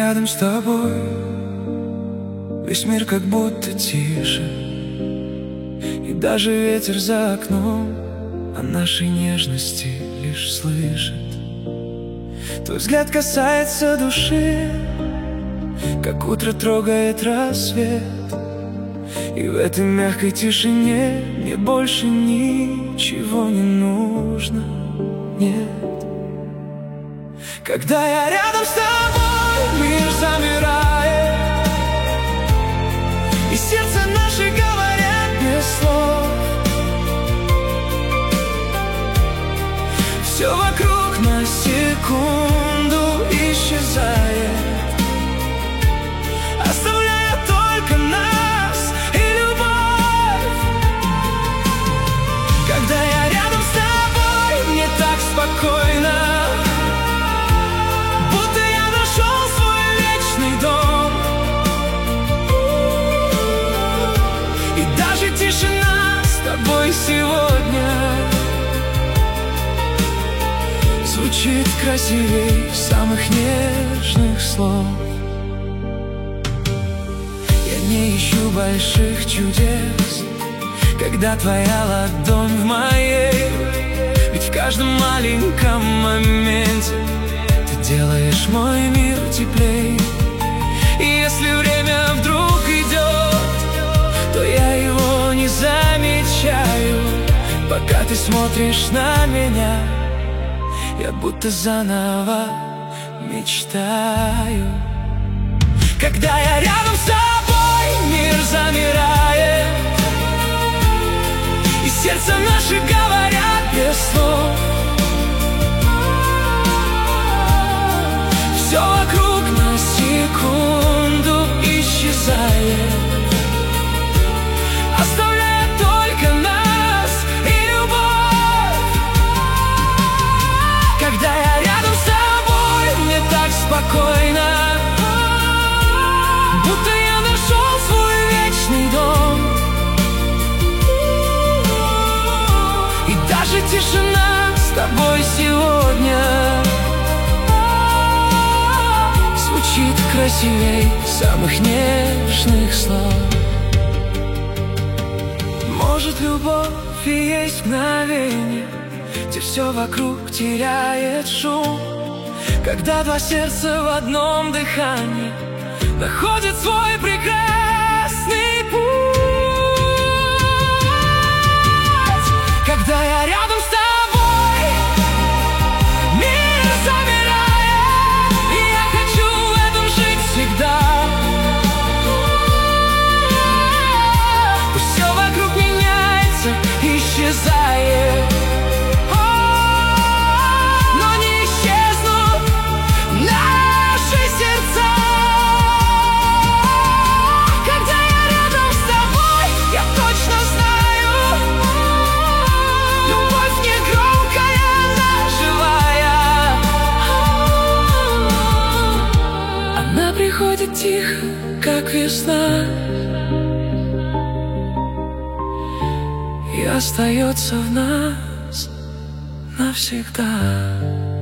рядом с тобой, весь мир как будто тише, и даже ветер за окном о нашей нежности лишь слышит. Твой взгляд касается души, как утро трогает рассвет, и в этой мягкой тишине мне больше ничего не нужно, нет. Когда я рядом с тобой, мир замирает, и сердце наше говорят без слов. Все вокруг на секунду исчезает, оставляя только нас и любовь. Когда я рядом с тобой, мне так спокойно, будто я нашел свой вечный дом. И даже тишина с тобой сегодня звучит красивей самых нежных слов. Я не ищу больших чудес, когда твоя ладонь в моей, ведь в каждом маленьком моменте ты делаешь мой мир теплей. И если время вдруг идет, то я его не замечаю, пока ты смотришь на меня. Я будто заново мечтаю. Когда я рядом с тобой, мир замирает, и сердце наши говорят без слов. Все вокруг на секунду исчезает, оставляя только нас и любовь. Когда я рядом с тобой, мне так спокойно, будто я нашел свой вечный дом. И даже тишина с тобой сегодня звучит красивей самых нежных слов. Может, любовь и есть мгновение, где все вокруг теряет шум, когда два сердца в одном дыхании находят свой прекрасный путь. Когда я рядом с тобой, мир замирает, и я хочу в этом жить всегда. Пусть все вокруг меняется, исчезает, приходит тихо, как весна, и остается в нас навсегда.